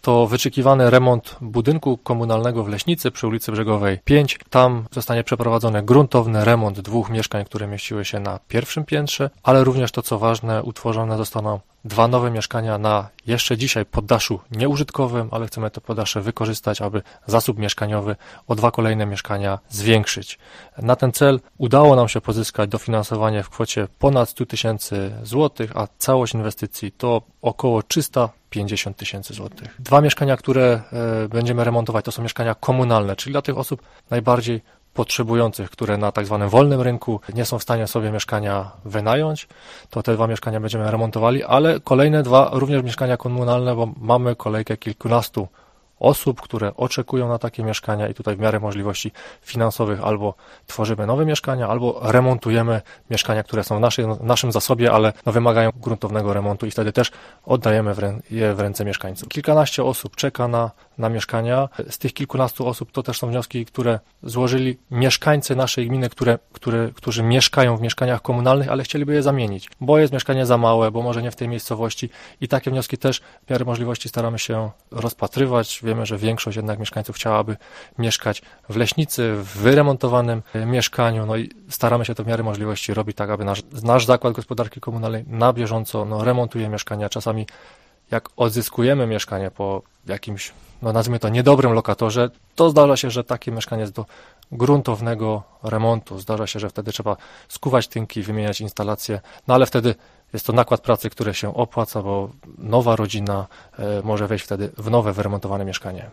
to wyczekiwany remont budynku komunalnego w Leśnicy przy ulicy Brzegowej 5. Tam zostanie przeprowadzony gruntowny remont 2 mieszkań, które mieściły się na pierwszym piętrze, ale również to, co ważne, utworzone zostaną 2 nowe mieszkania na jeszcze dzisiaj poddaszu nieużytkowym, ale chcemy to poddasze wykorzystać, aby zasób mieszkaniowy o 2 kolejne mieszkania zwiększyć. Na ten cel udało nam się pozyskać dofinansowanie w kwocie ponad 100 tysięcy złotych, a całość inwestycji to około 350 tysięcy złotych. 2 mieszkania, które będziemy remontować, to są mieszkania komunalne, czyli dla tych osób najbardziej potrzebujących, które na tak zwanym wolnym rynku nie są w stanie sobie mieszkania wynająć, to te 2 mieszkania będziemy remontowali, ale kolejne 2 również mieszkania komunalne, bo mamy kolejkę kilkunastu osób, które oczekują na takie mieszkania i tutaj w miarę możliwości finansowych albo tworzymy nowe mieszkania, albo remontujemy mieszkania, które są w naszym zasobie, ale wymagają gruntownego remontu i wtedy też oddajemy je w ręce mieszkańców. Kilkanaście osób czeka na mieszkania. Z tych kilkunastu osób to też są wnioski, które złożyli mieszkańcy naszej gminy, którzy mieszkają w mieszkaniach komunalnych, ale chcieliby je zamienić, bo jest mieszkanie za małe, bo może nie w tej miejscowości i takie wnioski też w miarę możliwości staramy się rozpatrywać. Wiemy, że większość jednak mieszkańców chciałaby mieszkać w Leśnicy, w wyremontowanym mieszkaniu, no i staramy się to w miarę możliwości robić tak, aby nasz zakład gospodarki komunalnej na bieżąco remontuje mieszkania. Czasami jak odzyskujemy mieszkanie po jakimś, nazwijmy to, niedobrym lokatorze, to zdarza się, że takie mieszkanie jest do gruntownego remontu. Zdarza się, że wtedy trzeba skuwać tynki, wymieniać instalacje, ale wtedy jest to nakład pracy, który się opłaca, bo nowa rodzina może wejść wtedy w nowe wyremontowane mieszkanie.